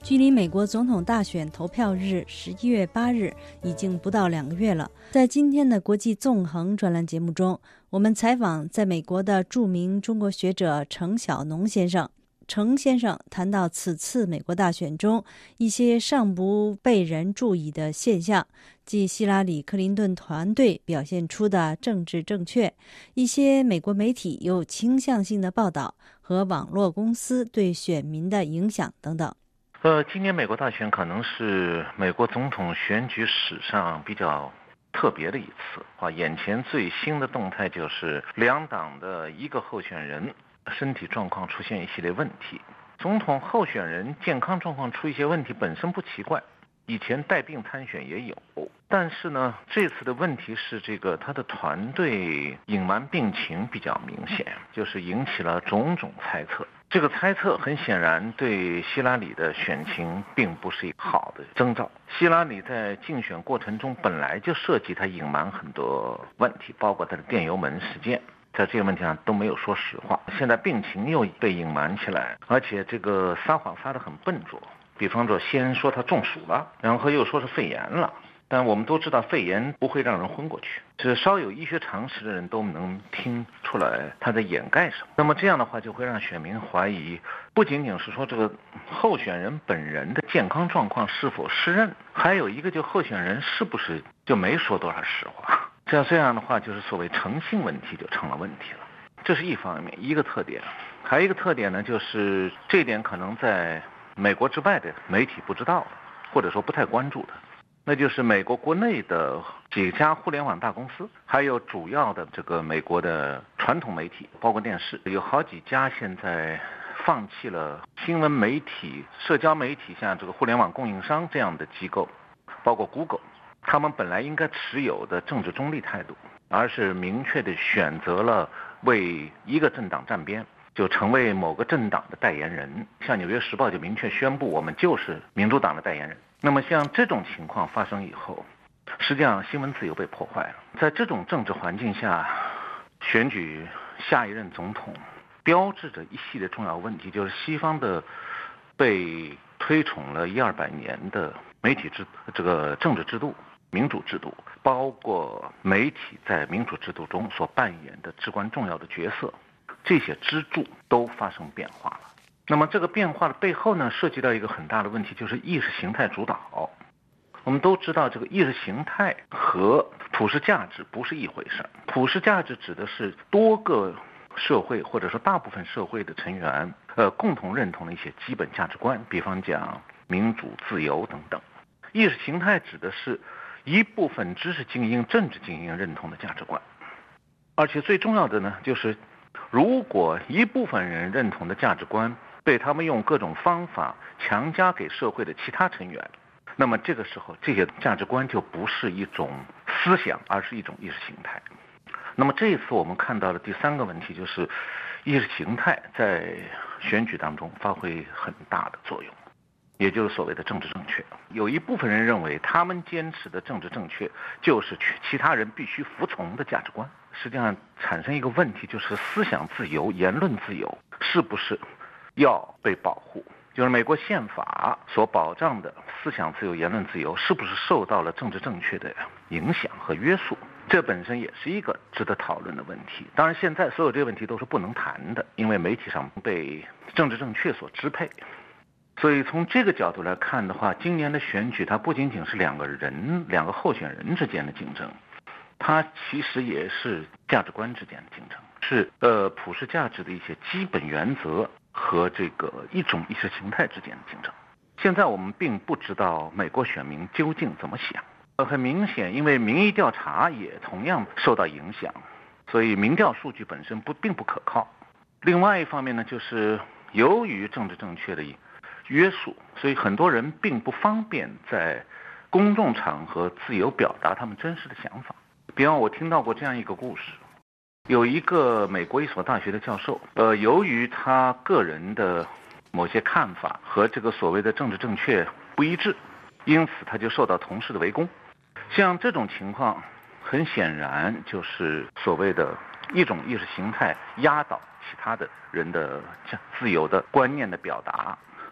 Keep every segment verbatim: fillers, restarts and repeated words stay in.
距离美国总统大选投票日十一月八日已经不到两个月了。在今天的国际纵横专栏节目中，我们采访在美国的著名中国学者程晓农先生。程先生谈到此次美国大选中一些尚不被人注意的现象，即希拉里·克林顿团队表现出的政治正确，一些美国媒体有倾向性的报道和网络公司对选民的影响等等。 呃，今年美国大选可能是美国总统选举史上比较特别的一次啊！眼前最新的动态就是两党的一个候选人身体状况出现一系列问题。总统候选人健康状况出一些问题本身不奇怪，以前带病参选也有。但是呢，这次的问题是这个他的团队隐瞒病情比较明显，就是引起了种种猜测。这个猜测很显然对希拉里的选情并不是一个好的征兆。希拉里在竞选过程中本来就涉及他隐瞒很多问题，包括他的电邮门事件，在这个问题上都没有说实话。现在病情又被隐瞒起来，而且这个撒谎撒得很笨拙，比方说先说他中暑了，然后又说是肺炎了。但我们都知道肺炎不会让人昏过去，只稍有医学常识的人都能听出来他在掩盖什么。那么这样的话就会让选民怀疑，不仅仅是说这个候选人本人的健康状况是否适任，还有一个就候选人是不是就没说多少实话。这样这样的话就是所谓诚信问题就成了问题了。这是一方面一个特点。还有一个特点呢，就是这点可能在美国之外的媒体不知道的，或者说不太关注的，那就是美国国内的几家互联网大公司，还有主要的这个美国的传统媒体，包括电视，有好几家现在放弃了新闻媒体、社交媒体像这个互联网供应商这样的机构，包括 Google， 他们本来应该持有的政治中立态度，而是明确的选择了为一个政党站边，就成为某个政党的代言人。像纽约时报就明确宣布，我们就是民主党的代言人。那么像这种情况发生以后，实际上新闻自由被破坏了。在这种政治环境下，选举下一任总统标志着一系列重要问题，就是西方的被推崇了一二百年的媒体制这个政治制度、民主制度，包括媒体在民主制度中所扮演的至关重要的角色，这些支柱都发生变化了。那么这个变化的背后呢，涉及到一个很大的问题，就是意识形态主导。我们都知道这个意识形态和普世价值不是一回事。普世价值指的是多个社会或者说大部分社会的成员呃共同认同的一些基本价值观，比方讲民主、自由等等。意识形态指的是一部分知识精英、政治精英认同的价值观。而且最重要的呢，就是如果一部分人认同的价值观被他们用各种方法强加给社会的其他成员，那么这个时候这些价值观就不是一种思想，而是一种意识形态。那么这一次我们看到的第三个问题，就是意识形态在选举当中发挥很大的作用，也就是所谓的政治正确。有一部分人认为他们坚持的政治正确就是其他人必须服从的价值观。实际上产生一个问题，就是思想自由、言论自由是不是要被保护，就是美国宪法所保障的思想自由、言论自由是不是受到了政治正确的影响和约束，这本身也是一个值得讨论的问题。当然现在所有这些问题都是不能谈的，因为媒体上被政治正确所支配。所以从这个角度来看的话，今年的选举它不仅仅是两个人两个候选人之间的竞争，它其实也是价值观之间的竞争，是呃普世价值的一些基本原则和这个一种意识形态之间的竞争。现在我们并不知道美国选民究竟怎么想。呃，很明显，因为民意调查也同样受到影响，所以民调数据本身不并不可靠。另外一方面呢，就是由于政治正确的约束，所以很多人并不方便在公众场合自由表达他们真实的想法。比方我听到过这样一个故事，有一个美国一所大学的教授，呃，由于他个人的某些看法和这个所谓的政治正确不一致，因此他就受到同事的围攻。像这种情况，很显然就是所谓的一种意识形态压倒其他的人的自由的观念的表达。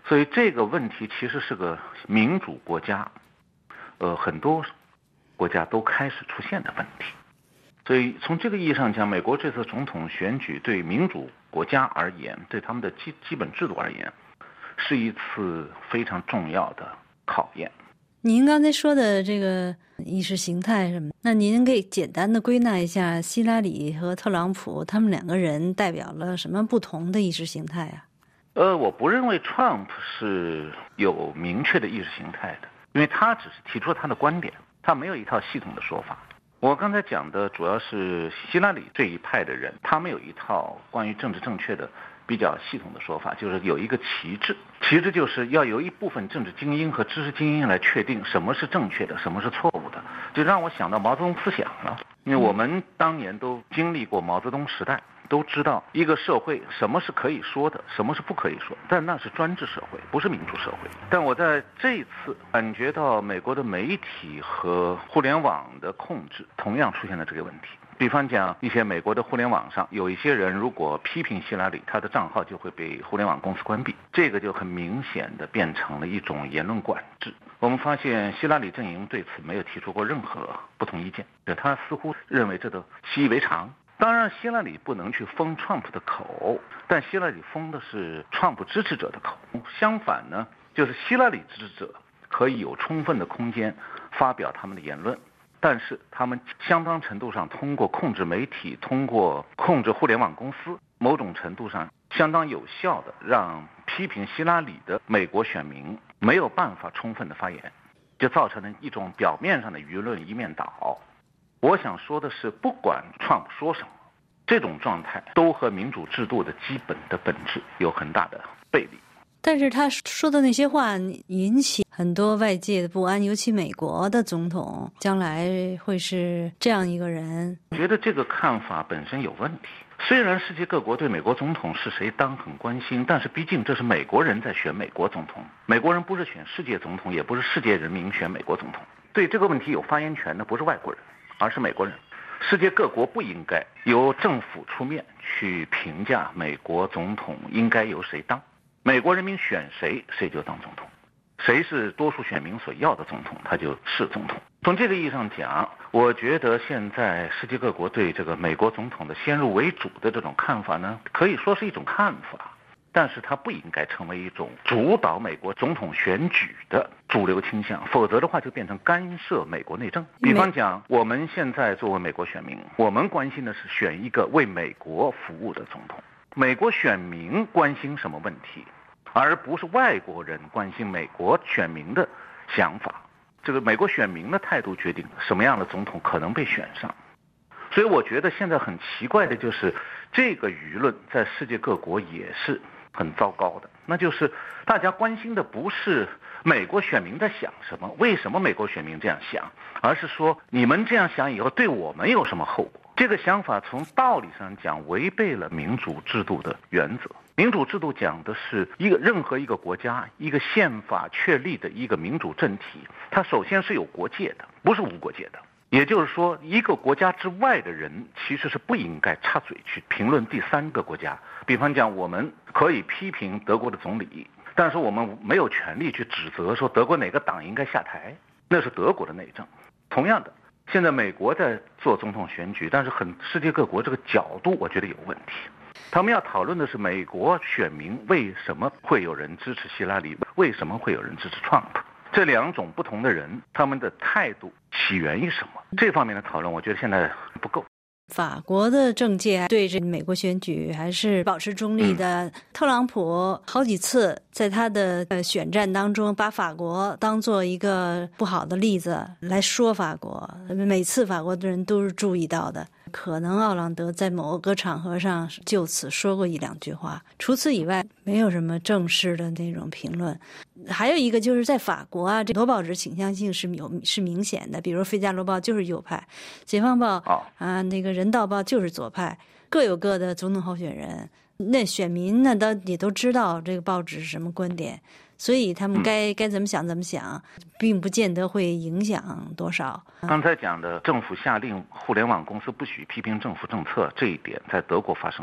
所以这个问题其实是个民主国家，呃，很多国家都开始出现的问题。所以从这个意义上讲，美国这次总统选举对民主国家而言，对他们的基基本制度而言，是一次非常重要的考验。 您刚才说的这个意识形态什么，那您可以简单的归纳一下，希拉里和特朗普他们两个人代表了什么不同的意识形态啊？ 呃，我不认为 Trump 是有明确的意识形态的，因为他只是提出了他的观点，他没有一套系统的说法。我刚才讲的主要是希拉里这一派的人，他们有一套关于政治正确的比较系统的说法，就是有一个旗帜，旗帜就是要由一部分政治精英和知识精英来确定什么是正确的，什么是错误的，就让我想到毛泽东思想了。因为我们当年都经历过毛泽东时代，都知道一个社会什么是可以说的，什么是不可以说，但那是专制社会，不是民主社会。但我在这一次感觉到美国的媒体和互联网的控制同样出现了这个问题。比方讲，一些美国的互联网上有一些人如果批评希拉里，他的账号就会被互联网公司关闭，这个就很明显的变成了一种言论管制。我们发现希拉里阵营对此没有提出过任何不同意见，他似乎认为这都习以为常。当然希拉里不能去封 Trump 的口，但希拉里封的是 Trump 支持者的口。相反呢，就是希拉里支持者可以有充分的空间发表他们的言论，但是他们相当程度上通过控制媒体，通过控制互联网公司，某种程度上相当有效的让批评希拉里的美国选民没有办法充分的发言，就造成了一种表面上的舆论一面倒。我想说的是，不管 Trump 说什么，这种状态都和民主制度的基本的本质有很大的背离。 但是他说的那些话引起很多外界的不安，尤其美国的总统将来会是这样一个人。 我觉得这个看法本身有问题。虽然世界各国对美国总统是谁当很关心，但是毕竟这是美国人在选美国总统，美国人不是选世界总统，也不是世界人民选美国总统。对这个问题有发言权的不是外国人，而是美国人。世界各国不应该由政府出面去评价美国总统应该由谁当，美国人民选谁，谁就当总统，谁是多数选民所要的总统，他就是总统。从这个意义上讲，我觉得现在世界各国对这个美国总统的先入为主的这种看法呢，可以说是一种看法，但是它不应该成为一种主导美国总统选举的主流倾向，否则的话就变成干涉美国内政。比方讲，我们现在作为美国选民，我们关心的是选一个为美国服务的总统。美国选民关心什么问题，而不是外国人关心美国选民的想法。这个美国选民的态度决定什么样的总统可能被选上。所以我觉得现在很奇怪的就是这个舆论在世界各国也是很糟糕的，那就是大家关心的不是美国选民在想什么，为什么美国选民这样想，而是说你们这样想以后对我们有什么后果。这个想法从道理上讲违背了民主制度的原则。民主制度讲的是一个任何一个国家一个宪法确立的一个民主政体，它首先是有国界的，不是无国界的。也就是说，一个国家之外的人其实是不应该插嘴去评论第三个国家。比方讲，我们可以批评德国的总理，但是我们没有权利去指责说德国哪个党应该下台，那是德国的内政。同样的，现在美国在做总统选举，但是很世界各国这个角度我觉得有问题。他们要讨论的是美国选民为什么会有人支持希拉里，为什么会有人支持 Trump， 这两种不同的人他们的态度起源于什么，这方面的讨论我觉得现在不够。 法国的政界对这美国选举还是保持中立的、嗯、特朗普好几次在他的呃选战当中把法国当做一个不好的例子来说法国，每次法国的人都是注意到的。可能奥朗德在某个场合上就此说过一两句话，除此以外没有什么正式的那种评论。还有一个就是在法国啊，这多报纸倾向性是有是明显的，比如《费加罗报》就是右派，《解放报》啊，那个《人道报》就是左派，各有各的总统候选人。那选民呢，都也都知道这个报纸是什么观点，所以他们该、嗯、该怎么想怎么想，并不见得会影响多少。 刚才讲的政府下令互联网公司不许批评政府政策，这一点在德国发生了啊。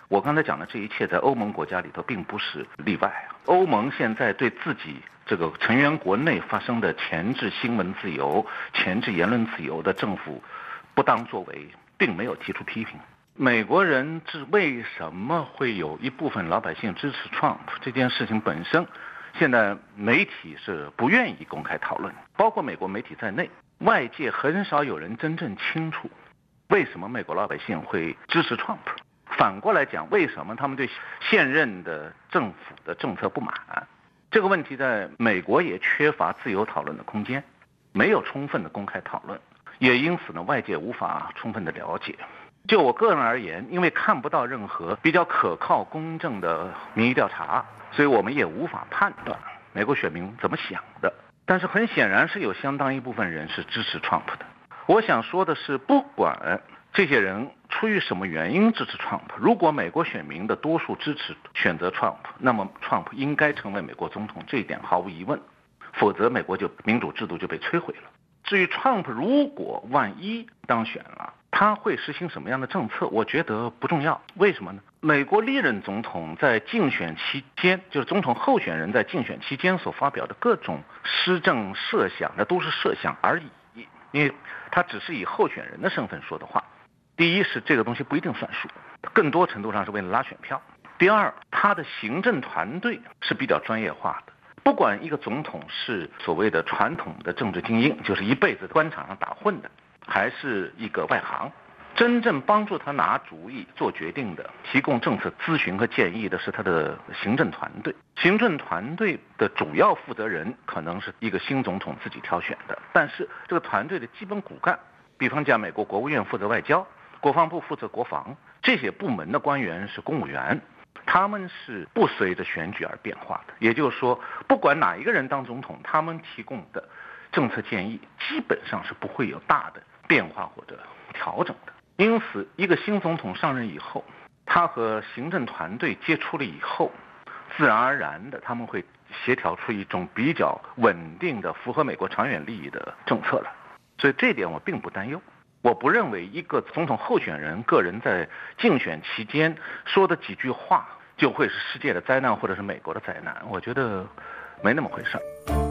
我刚才讲的这一切在欧盟国家里头并不是例外啊。欧盟现在对自己这个成员国内发生的钳制新闻自由、钳制言论自由的政府不当作为，并没有提出批评。美国人是为什么会有一部分老百姓支持 Trump 这件事情本身，现在媒体是不愿意公开讨论，包括美国媒体在内，外界很少有人真正清楚为什么美国老百姓会支持 Trump。反过来讲，为什么他们对现任的政府的政策不满？这个问题在美国也缺乏自由讨论的空间，没有充分的公开讨论，也因此呢，外界无法充分的了解。就我个人而言，因为看不到任何比较可靠公正的民意调查，所以我们也无法判断美国选民怎么想的。但是很显然是有相当一部分人是支持 Trump 的。我想说的是，不管这些人出于什么原因支持 Trump， 如果美国选民的多数支持选择 Trump， 那么 Trump 应该成为美国总统，这一点毫无疑问，否则美国就民主制度就被摧毁了。至于 Trump 如果万一当选了，他会实行什么样的政策，我觉得不重要。为什么呢？美国历任总统在竞选期间，就是总统候选人在竞选期间所发表的各种施政设想，那都是设想而已，因为他只是以候选人的身份说的话。第一是这个东西不一定算数，更多程度上是为了拉选票。第二，他的行政团队是比较专业化的。不管一个总统是所谓的传统的政治精英，就是一辈子官场上打混的，还是一个外行，真正帮助他拿主意做决定的，提供政策咨询和建议的是他的行政团队。行政团队的主要负责人可能是一个新总统自己挑选的，但是这个团队的基本骨干，比方讲美国国务院负责外交，国防部负责国防，这些部门的官员是公务员，他们是不随着选举而变化的。也就是说，不管哪一个人当总统，他们提供的政策建议基本上是不会有大的变化或者调整的。因此，一个新总统上任以后，他和行政团队接触了以后，自然而然的他们会协调出一种比较稳定的、符合美国长远利益的政策来。所以这点我并不担忧。我不认为一个总统候选人个人在竞选期间说的几句话就会是世界的灾难或者是美国的灾难，我觉得没那么回事。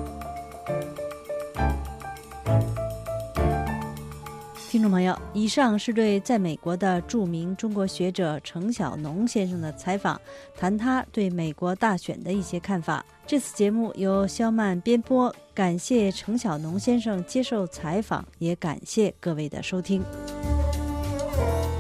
听众朋友，以上是对在美国的著名中国学者程晓农先生的采访，谈他对美国大选的一些看法。这次节目由肖曼编播，感谢程晓农先生接受采访，也感谢各位的收听。